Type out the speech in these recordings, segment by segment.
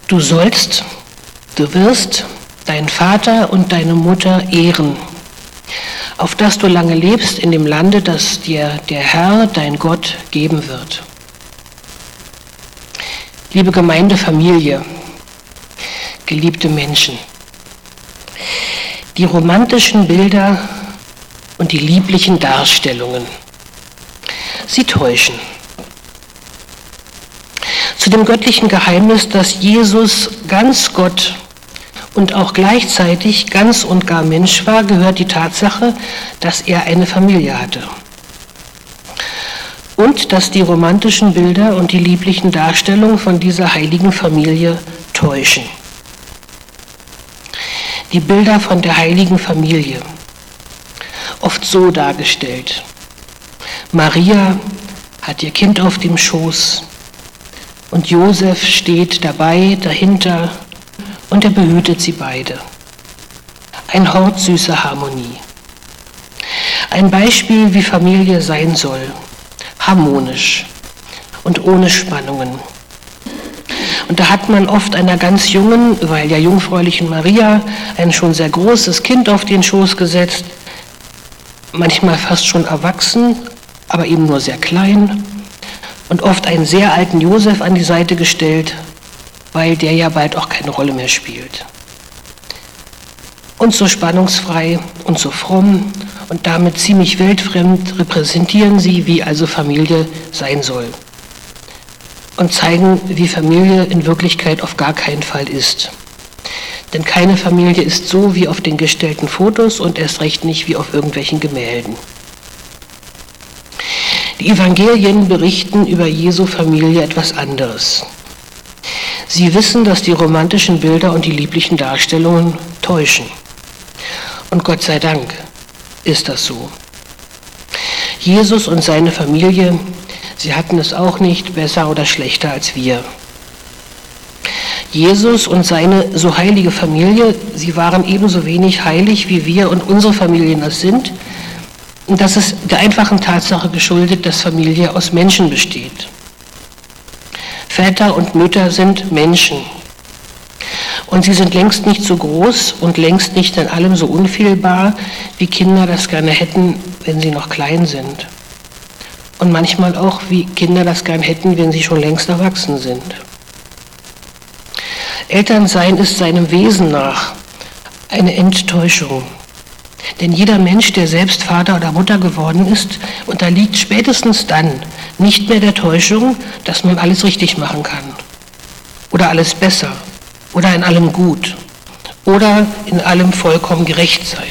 Du wirst deinen Vater und deine Mutter ehren, auf dass du lange lebst in dem Lande, das dir der Herr, dein Gott, geben wird. Liebe Gemeinde, Familie, geliebte Menschen, die romantischen Bilder und die lieblichen Darstellungen, sie täuschen. Zu dem göttlichen Geheimnis, dass Jesus ganz Gott und auch gleichzeitig ganz und gar Mensch war, gehört die Tatsache, dass er eine Familie hatte. Und dass die romantischen Bilder und die lieblichen Darstellungen von dieser heiligen Familie täuschen. Die Bilder von der heiligen Familie, oft so dargestellt. Maria hat ihr Kind auf dem Schoß und Josef steht dabei, dahinter, und er behütet sie beide. Eine hortsüße Harmonie. Ein Beispiel, wie Familie sein soll. Harmonisch und ohne Spannungen. Und da hat man oft einer ganz jungen, weil ja jungfräulichen Maria, ein schon sehr großes Kind auf den Schoß gesetzt, manchmal fast schon erwachsen, aber eben nur sehr klein, und oft einen sehr alten Josef an die Seite gestellt, weil der ja bald auch keine Rolle mehr spielt. Und so spannungsfrei und so fromm und damit ziemlich weltfremd repräsentieren sie, wie also Familie sein soll. Und zeigen, wie Familie in Wirklichkeit auf gar keinen Fall ist. Denn keine Familie ist so wie auf den gestellten Fotos und erst recht nicht wie auf irgendwelchen Gemälden. Die Evangelien berichten über Jesu Familie etwas anderes. Sie wissen, dass die romantischen Bilder und die lieblichen Darstellungen täuschen. Und Gott sei Dank ist das so. Jesus und seine Familie, sie hatten es auch nicht besser oder schlechter als wir. Jesus und seine so heilige Familie, sie waren ebenso wenig heilig, wie wir und unsere Familien das sind. Und das ist der einfachen Tatsache geschuldet, dass Familie aus Menschen besteht. Väter und Mütter sind Menschen. Und sie sind längst nicht so groß und längst nicht in allem so unfehlbar, wie Kinder das gerne hätten, wenn sie noch klein sind. Und manchmal auch, wie Kinder das gern hätten, wenn sie schon längst erwachsen sind. Elternsein ist seinem Wesen nach eine Enttäuschung. Denn jeder Mensch, der selbst Vater oder Mutter geworden ist, unterliegt spätestens dann nicht mehr der Täuschung, dass man alles richtig machen kann. Oder alles besser. Oder in allem gut. Oder in allem vollkommen gerecht sein.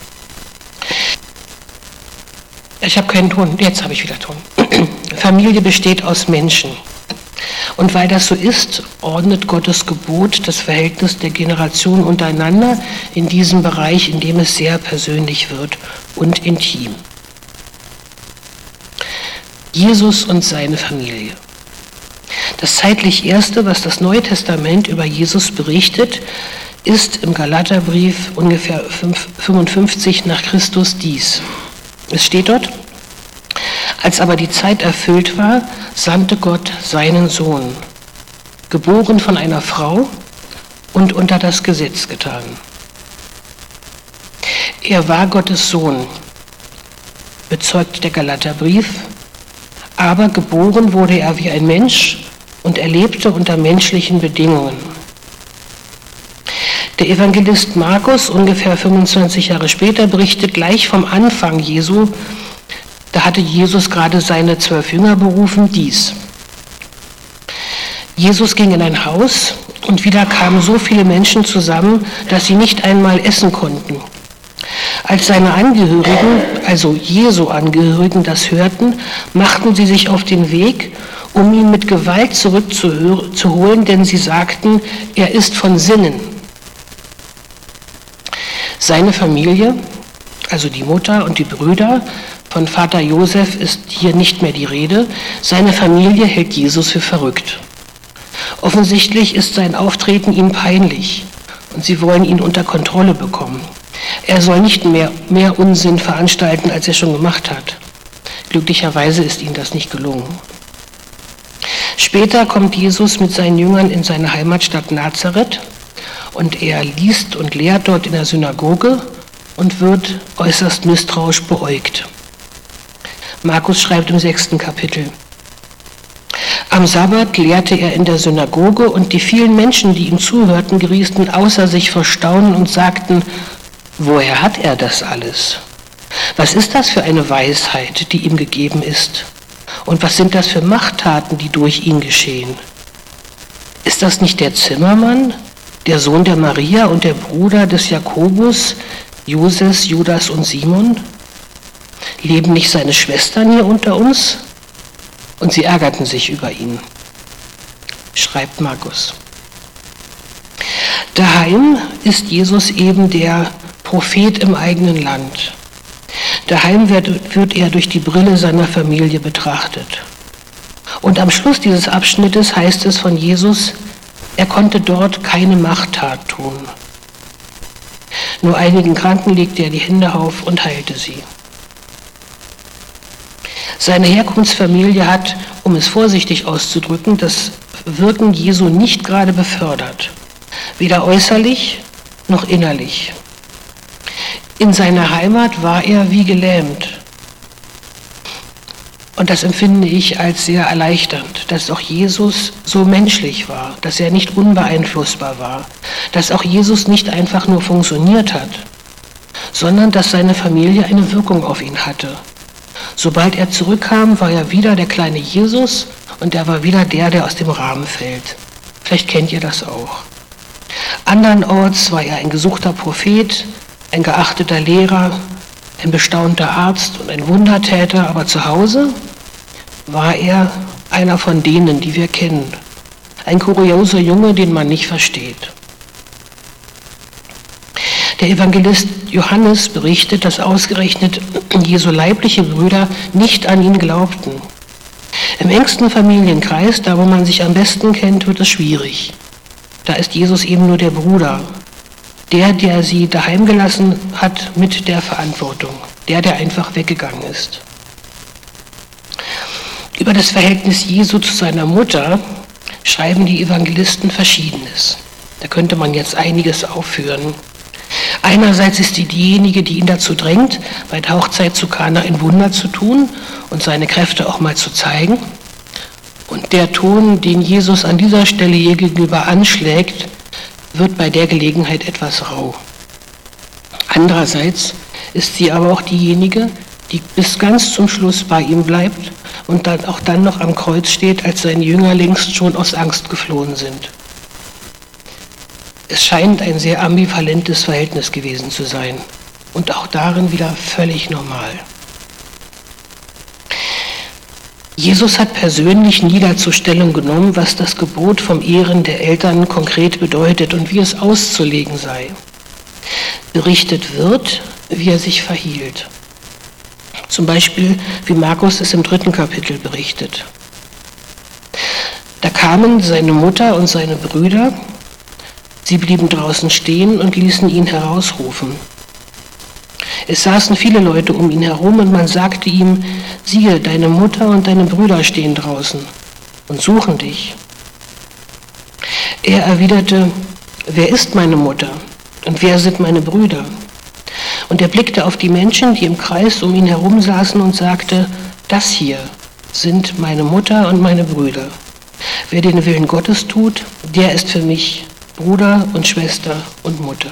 Ich habe keinen Ton, jetzt habe ich wieder Ton. Familie besteht aus Menschen. Und weil das so ist, ordnet Gottes Gebot das Verhältnis der Generationen untereinander in diesem Bereich, in dem es sehr persönlich wird und intim. Jesus und seine Familie. Das zeitlich Erste, was das Neue Testament über Jesus berichtet, ist im Galaterbrief ungefähr 55 nach Christus dies. Es steht dort: Als aber die Zeit erfüllt war, sandte Gott seinen Sohn, geboren von einer Frau und unter das Gesetz getan. Er war Gottes Sohn, bezeugt der Galaterbrief, aber geboren wurde er wie ein Mensch und er lebte unter menschlichen Bedingungen. Der Evangelist Markus, ungefähr 25 Jahre später, berichtet gleich vom Anfang Jesu. Da hatte Jesus gerade seine 12 Jünger berufen, dies. Jesus ging in ein Haus und wieder kamen so viele Menschen zusammen, dass sie nicht einmal essen konnten. Als seine Angehörigen, also Jesu Angehörigen, das hörten, machten sie sich auf den Weg, um ihn mit Gewalt zurückzuholen, denn sie sagten, er ist von Sinnen. Seine Familie, also die Mutter und die Brüder, von Vater Josef ist hier nicht mehr die Rede. Seine Familie hält Jesus für verrückt. Offensichtlich ist sein Auftreten ihm peinlich und sie wollen ihn unter Kontrolle bekommen. Er soll nicht mehr Unsinn veranstalten, als er schon gemacht hat. Glücklicherweise ist ihnen das nicht gelungen. Später kommt Jesus mit seinen Jüngern in seine Heimatstadt Nazareth und er liest und lehrt dort in der Synagoge und wird äußerst misstrauisch beäugt. Markus schreibt im 6. Kapitel: Am Sabbat lehrte er in der Synagoge und die vielen Menschen, die ihm zuhörten, gerieten außer sich vor Staunen und sagten: Woher hat er das alles? Was ist das für eine Weisheit, die ihm gegeben ist? Und was sind das für Machttaten, die durch ihn geschehen? Ist das nicht der Zimmermann, der Sohn der Maria und der Bruder des Jakobus, Joses, Judas und Simon? Leben nicht seine Schwestern hier unter uns? Und sie ärgerten sich über ihn, schreibt Markus. Daheim ist Jesus eben der Prophet im eigenen Land. Daheim wird er durch die Brille seiner Familie betrachtet. Und am Schluss dieses Abschnittes heißt es von Jesus, er konnte dort keine Machttat tun. Nur einigen Kranken legte er die Hände auf und heilte sie. Seine Herkunftsfamilie hat, um es vorsichtig auszudrücken, das Wirken Jesu nicht gerade befördert, weder äußerlich noch innerlich. In seiner Heimat war er wie gelähmt. Und das empfinde ich als sehr erleichternd, dass auch Jesus so menschlich war, dass er nicht unbeeinflussbar war, dass auch Jesus nicht einfach nur funktioniert hat, sondern dass seine Familie eine Wirkung auf ihn hatte. Sobald er zurückkam, war er wieder der kleine Jesus und er war wieder der aus dem Rahmen fällt. Vielleicht kennt ihr das auch. Andernorts war er ein gesuchter Prophet, ein geachteter Lehrer, ein bestaunter Arzt und ein Wundertäter, aber zu Hause war er einer von denen, die wir kennen. Ein kurioser Junge, den man nicht versteht. Der Evangelist Johannes berichtet, dass ausgerechnet Jesu leibliche Brüder nicht an ihn glaubten. Im engsten Familienkreis, da wo man sich am besten kennt, wird es schwierig. Da ist Jesus eben nur der Bruder, der sie daheim gelassen hat mit der Verantwortung, der einfach weggegangen ist. Über das Verhältnis Jesu zu seiner Mutter schreiben die Evangelisten Verschiedenes. Da könnte man jetzt einiges aufführen. Einerseits ist sie diejenige, die ihn dazu drängt, bei der Hochzeit zu Kana ein Wunder zu tun und seine Kräfte auch mal zu zeigen. Und der Ton, den Jesus an dieser Stelle ihr gegenüber anschlägt, wird bei der Gelegenheit etwas rau. Andererseits ist sie aber auch diejenige, die bis ganz zum Schluss bei ihm bleibt und dann auch dann noch am Kreuz steht, als seine Jünger längst schon aus Angst geflohen sind. Es scheint ein sehr ambivalentes Verhältnis gewesen zu sein und auch darin wieder völlig normal. Jesus hat persönlich nie dazu Stellung genommen, was das Gebot vom Ehren der Eltern konkret bedeutet und wie es auszulegen sei. Berichtet wird, wie er sich verhielt. Zum Beispiel, wie Markus es im 3. Kapitel berichtet. Da kamen seine Mutter und seine Brüder, sie blieben draußen stehen und ließen ihn herausrufen. Es saßen viele Leute um ihn herum und man sagte ihm, siehe, deine Mutter und deine Brüder stehen draußen und suchen dich. Er erwiderte, wer ist meine Mutter und wer sind meine Brüder? Und er blickte auf die Menschen, die im Kreis um ihn herum saßen und sagte, das hier sind meine Mutter und meine Brüder. Wer den Willen Gottes tut, der ist für mich Bruder und Schwester und Mutter.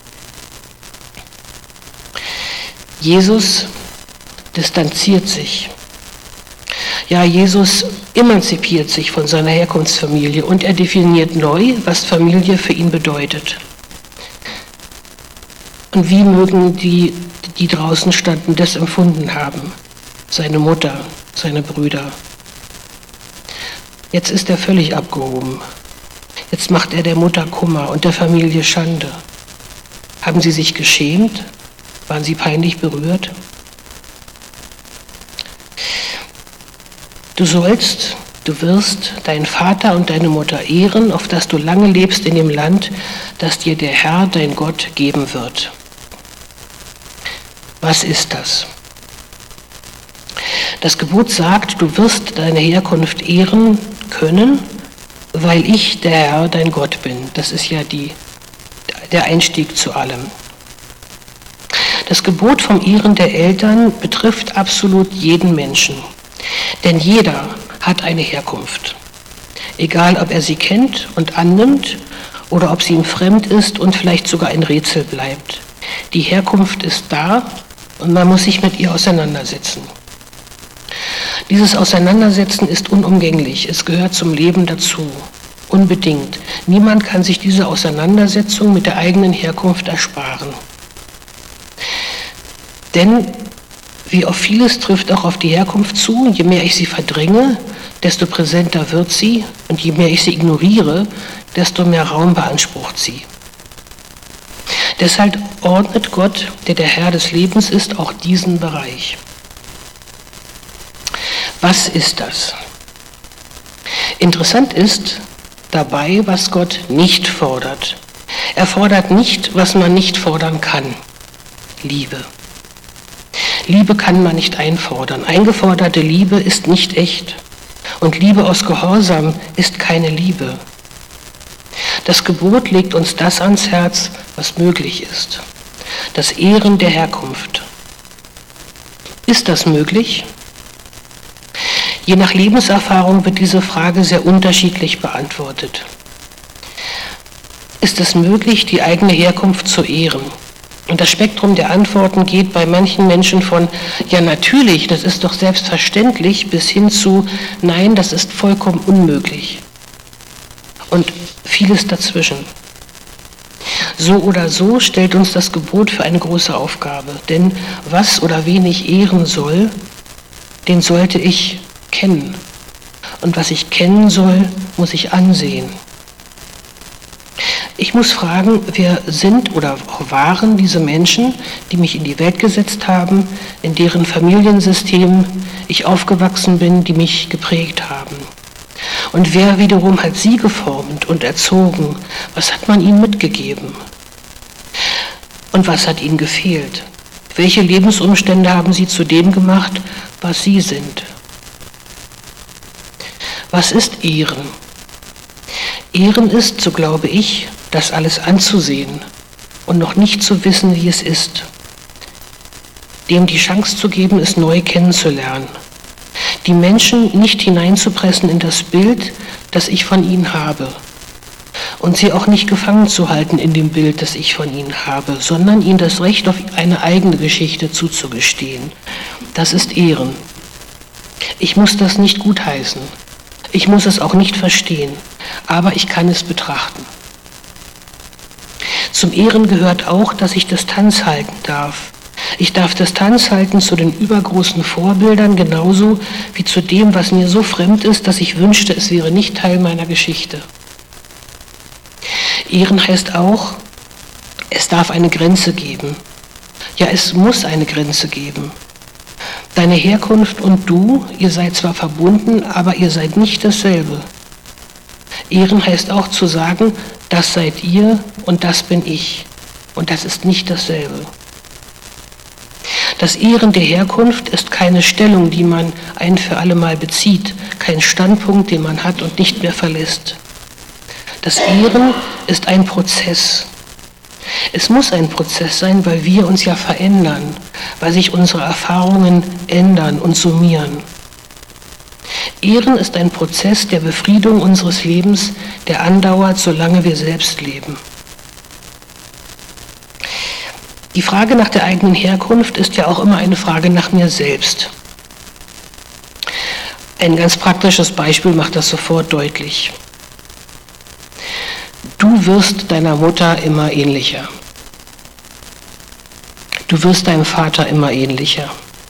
Jesus distanziert sich. Ja, Jesus emanzipiert sich von seiner Herkunftsfamilie und er definiert neu, was Familie für ihn bedeutet. Und wie mögen die draußen standen, das empfunden haben? Seine Mutter, seine Brüder. Jetzt ist er völlig abgehoben. Jetzt macht er der Mutter Kummer und der Familie Schande. Haben sie sich geschämt? Waren sie peinlich berührt? Du wirst deinen Vater und deine Mutter ehren, auf dass du lange lebst in dem Land, das dir der Herr, dein Gott, geben wird. Was ist das? Das Gebot sagt, du wirst deine Herkunft ehren können, weil ich der Herr, dein Gott bin. Das ist ja der Einstieg zu allem. Das Gebot vom Ehren der Eltern betrifft absolut jeden Menschen. Denn jeder hat eine Herkunft. Egal, ob er sie kennt und annimmt oder ob sie ihm fremd ist und vielleicht sogar ein Rätsel bleibt. Die Herkunft ist da und man muss sich mit ihr auseinandersetzen. Dieses Auseinandersetzen ist unumgänglich. Es gehört zum Leben dazu. Unbedingt. Niemand kann sich diese Auseinandersetzung mit der eigenen Herkunft ersparen. Denn wie auf vieles trifft auch auf die Herkunft zu. Je mehr ich sie verdränge, desto präsenter wird sie. Und je mehr ich sie ignoriere, desto mehr Raum beansprucht sie. Deshalb ordnet Gott, der der Herr des Lebens ist, auch diesen Bereich. Was ist das? Interessant ist dabei, was Gott nicht fordert. Er fordert nicht, was man nicht fordern kann. Liebe. Liebe kann man nicht einfordern. Eingeforderte Liebe ist nicht echt. Und Liebe aus Gehorsam ist keine Liebe. Das Gebot legt uns das ans Herz, was möglich ist. Das Ehren der Herkunft. Ist das möglich? Je nach Lebenserfahrung wird diese Frage sehr unterschiedlich beantwortet. Ist es möglich, die eigene Herkunft zu ehren? Und das Spektrum der Antworten geht bei manchen Menschen von ja natürlich, das ist doch selbstverständlich, bis hin zu nein, das ist vollkommen unmöglich. Und vieles dazwischen. So oder so stellt uns das Gebot für eine große Aufgabe. Denn was oder wen ich ehren soll, den sollte ich kennen. Und was ich kennen soll, muss ich ansehen. Ich muss fragen, wer sind oder waren diese Menschen, die mich in die Welt gesetzt haben, in deren Familiensystem ich aufgewachsen bin, die mich geprägt haben. Und wer wiederum hat sie geformt und erzogen? Was hat man ihnen mitgegeben? Und was hat ihnen gefehlt? Welche Lebensumstände haben sie zu dem gemacht, was sie sind? Was ist Ehren? Ehren ist, so glaube ich, das alles anzusehen und noch nicht zu wissen, wie es ist. Dem die Chance zu geben, es neu kennenzulernen. Die Menschen nicht hineinzupressen in das Bild, das ich von ihnen habe. Und sie auch nicht gefangen zu halten in dem Bild, das ich von ihnen habe, sondern ihnen das Recht auf eine eigene Geschichte zuzugestehen. Das ist Ehren. Ich muss das nicht gutheißen. Ich muss es auch nicht verstehen, aber ich kann es betrachten. Zum Ehren gehört auch, dass ich Distanz halten darf. Ich darf Distanz halten zu den übergroßen Vorbildern, genauso wie zu dem, was mir so fremd ist, dass ich wünschte, es wäre nicht Teil meiner Geschichte. Ehren heißt auch, es darf eine Grenze geben. Ja, es muss eine Grenze geben. Deine Herkunft und du, ihr seid zwar verbunden, aber ihr seid nicht dasselbe. Ehren heißt auch zu sagen, das seid ihr und das bin ich. Und das ist nicht dasselbe. Das Ehren der Herkunft ist keine Stellung, die man ein für alle Mal bezieht, kein Standpunkt, den man hat und nicht mehr verlässt. Das Ehren ist ein Prozess. Es muss ein Prozess sein, weil wir uns ja verändern, weil sich unsere Erfahrungen ändern und summieren. Ehren ist ein Prozess der Befriedung unseres Lebens, der andauert, solange wir selbst leben. Die Frage nach der eigenen Herkunft ist ja auch immer eine Frage nach mir selbst. Ein ganz praktisches Beispiel macht das sofort deutlich. Du wirst deiner Mutter immer ähnlicher. Du wirst deinem Vater immer ähnlicher.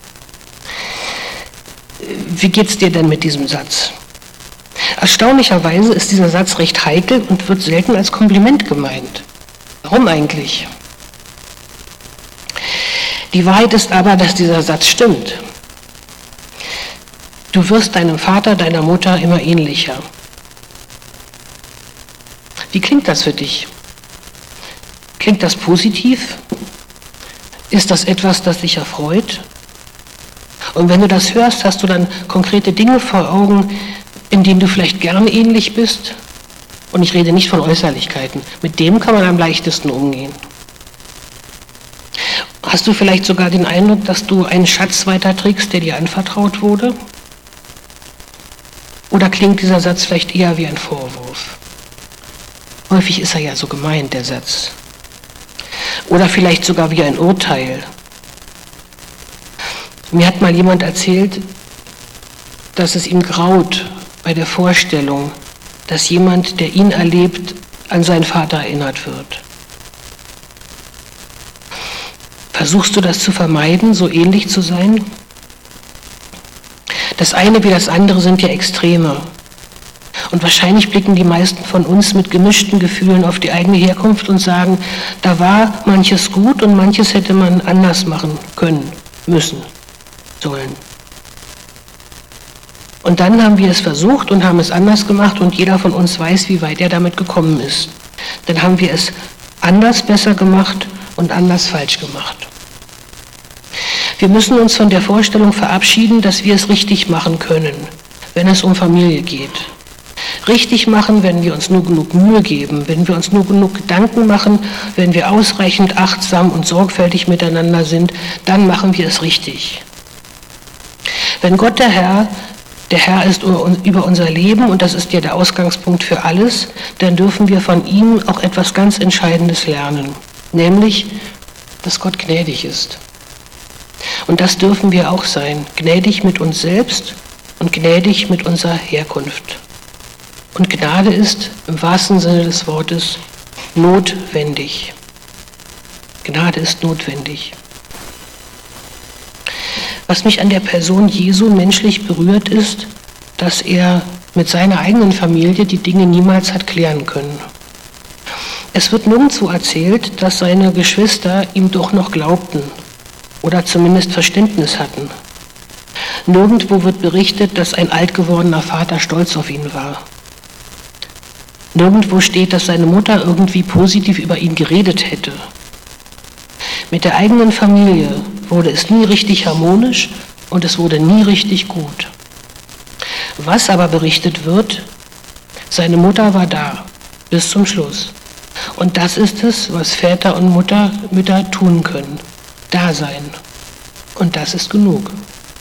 Wie geht's dir denn mit diesem Satz? Erstaunlicherweise ist dieser Satz recht heikel und wird selten als Kompliment gemeint. Warum eigentlich? Die Wahrheit ist aber, dass dieser Satz stimmt. Du wirst deinem Vater, deiner Mutter immer ähnlicher. Wie klingt das für dich? Klingt das positiv? Ist das etwas, das dich erfreut? Und wenn du das hörst, hast du dann konkrete Dinge vor Augen, in denen du vielleicht gern ähnlich bist. Und ich rede nicht von Äußerlichkeiten. Mit dem kann man am leichtesten umgehen. Hast du vielleicht sogar den Eindruck, dass du einen Schatz weiterträgst, der dir anvertraut wurde? Oder klingt dieser Satz vielleicht eher wie ein Vorwurf? Häufig ist er ja so gemeint, der Satz. Oder vielleicht sogar wie ein Urteil. Mir hat mal jemand erzählt, dass es ihm graut bei der Vorstellung, dass jemand, der ihn erlebt, an seinen Vater erinnert wird. Versuchst du das zu vermeiden, so ähnlich zu sein? Das eine wie das andere sind ja Extreme. Und wahrscheinlich blicken die meisten von uns mit gemischten Gefühlen auf die eigene Herkunft und sagen, da war manches gut und manches hätte man anders machen können, müssen, sollen. Und dann haben wir es versucht und haben es anders gemacht und jeder von uns weiß, wie weit er damit gekommen ist. Dann haben wir es anders besser gemacht und anders falsch gemacht. Wir müssen uns von der Vorstellung verabschieden, dass wir es richtig machen können, wenn es um Familie geht. Richtig machen, wenn wir uns nur genug Mühe geben, wenn wir uns nur genug Gedanken machen, wenn wir ausreichend achtsam und sorgfältig miteinander sind, dann machen wir es richtig. Wenn Gott der Herr ist über unser Leben und das ist ja der Ausgangspunkt für alles, dann dürfen wir von ihm auch etwas ganz Entscheidendes lernen, nämlich, dass Gott gnädig ist. Und das dürfen wir auch sein, gnädig mit uns selbst und gnädig mit unserer Herkunft. Und Gnade ist im wahrsten Sinne des Wortes notwendig. Gnade ist notwendig. Was mich an der Person Jesu menschlich berührt ist, dass er mit seiner eigenen Familie die Dinge niemals hat klären können. Es wird nirgendwo erzählt, dass seine Geschwister ihm doch noch glaubten oder zumindest Verständnis hatten. Nirgendwo wird berichtet, dass ein alt gewordener Vater stolz auf ihn war. Nirgendwo steht, dass seine Mutter irgendwie positiv über ihn geredet hätte. Mit der eigenen Familie wurde es nie richtig harmonisch und es wurde nie richtig gut. Was aber berichtet wird, seine Mutter war da, bis zum Schluss. Und das ist es, was Väter und Mütter tun können. Da sein. Und das ist genug.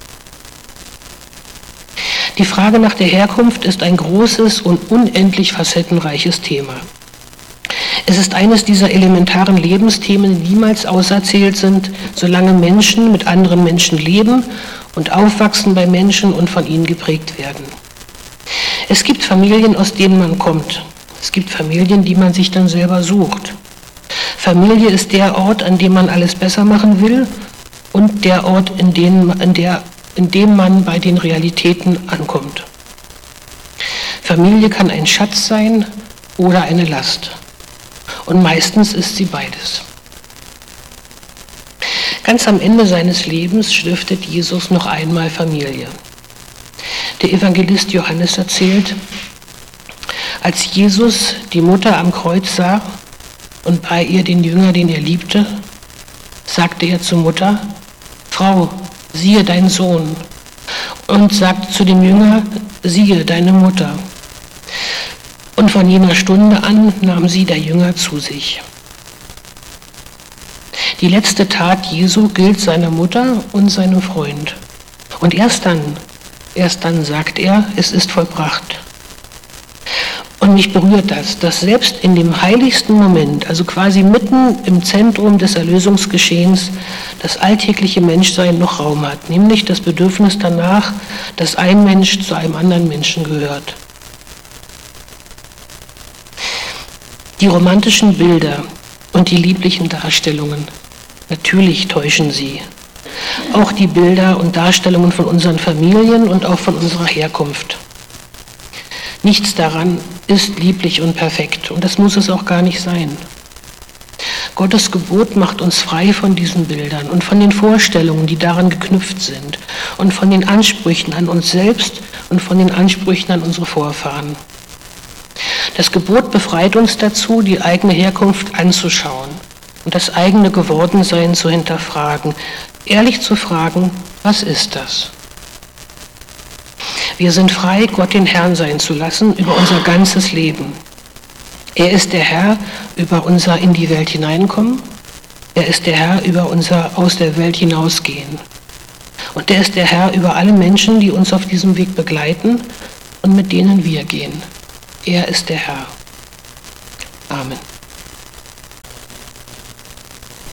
Die Frage nach der Herkunft ist ein großes und unendlich facettenreiches Thema. Es ist eines dieser elementaren Lebensthemen, die niemals auserzählt sind, solange Menschen mit anderen Menschen leben und aufwachsen bei Menschen und von ihnen geprägt werden. Es gibt Familien, aus denen man kommt. Es gibt Familien, die man sich dann selber sucht. Familie ist der Ort, an dem man alles besser machen will und der Ort, in dem man bei den Realitäten ankommt. Familie kann ein Schatz sein oder eine Last. Und meistens ist sie beides. Ganz am Ende seines Lebens stiftet Jesus noch einmal Familie. Der Evangelist Johannes erzählt, als Jesus die Mutter am Kreuz sah und bei ihr den Jünger, den er liebte, sagte er zur Mutter, Frau, siehe dein Sohn, und sagte zu dem Jünger, siehe deine Mutter. Und von jener Stunde an nahm sie der Jünger zu sich. Die letzte Tat Jesu gilt seiner Mutter und seinem Freund. Und erst dann sagt er, es ist vollbracht. Und mich berührt das, dass selbst in dem heiligsten Moment, also quasi mitten im Zentrum des Erlösungsgeschehens, das alltägliche Menschsein noch Raum hat, nämlich das Bedürfnis danach, dass ein Mensch zu einem anderen Menschen gehört. Die romantischen Bilder und die lieblichen Darstellungen, natürlich täuschen sie. Auch die Bilder und Darstellungen von unseren Familien und auch von unserer Herkunft. Nichts daran ist lieblich und perfekt und das muss es auch gar nicht sein. Gottes Gebot macht uns frei von diesen Bildern und von den Vorstellungen, die daran geknüpft sind und von den Ansprüchen an uns selbst und von den Ansprüchen an unsere Vorfahren. Das Gebot befreit uns dazu, die eigene Herkunft anzuschauen und das eigene Gewordensein zu hinterfragen, ehrlich zu fragen, was ist das? Wir sind frei, Gott den Herrn sein zu lassen über unser ganzes Leben. Er ist der Herr über unser in die Welt hineinkommen. Er ist der Herr über unser aus der Welt hinausgehen. Und er ist der Herr über alle Menschen, die uns auf diesem Weg begleiten und mit denen wir gehen. Er ist der Herr. Amen.